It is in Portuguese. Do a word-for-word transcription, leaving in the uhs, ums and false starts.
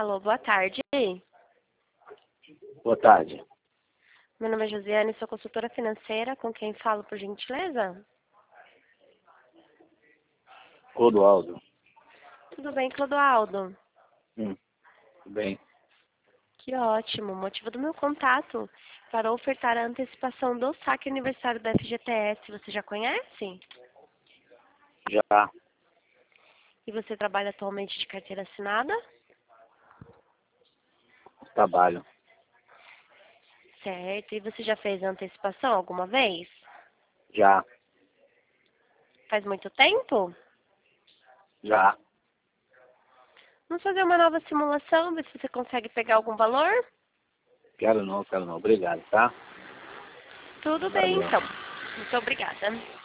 Alô, boa tarde. Boa tarde. Meu nome é Josiane, sou consultora financeira. Com quem falo, por gentileza? Clodoaldo. Tudo bem, Clodoaldo? Hum, bem. Que ótimo. O motivo do meu contato para ofertar a antecipação do saque aniversário da F G T S. Você já conhece? Já E você trabalha atualmente de carteira assinada? trabalho. Certo. E você já fez a antecipação alguma vez? Já. Faz muito tempo? Já. Vamos fazer uma nova simulação, ver se você consegue pegar algum valor? Quero não, quero não. Obrigado, tá? Tudo bem, Valeu. então. Muito obrigada.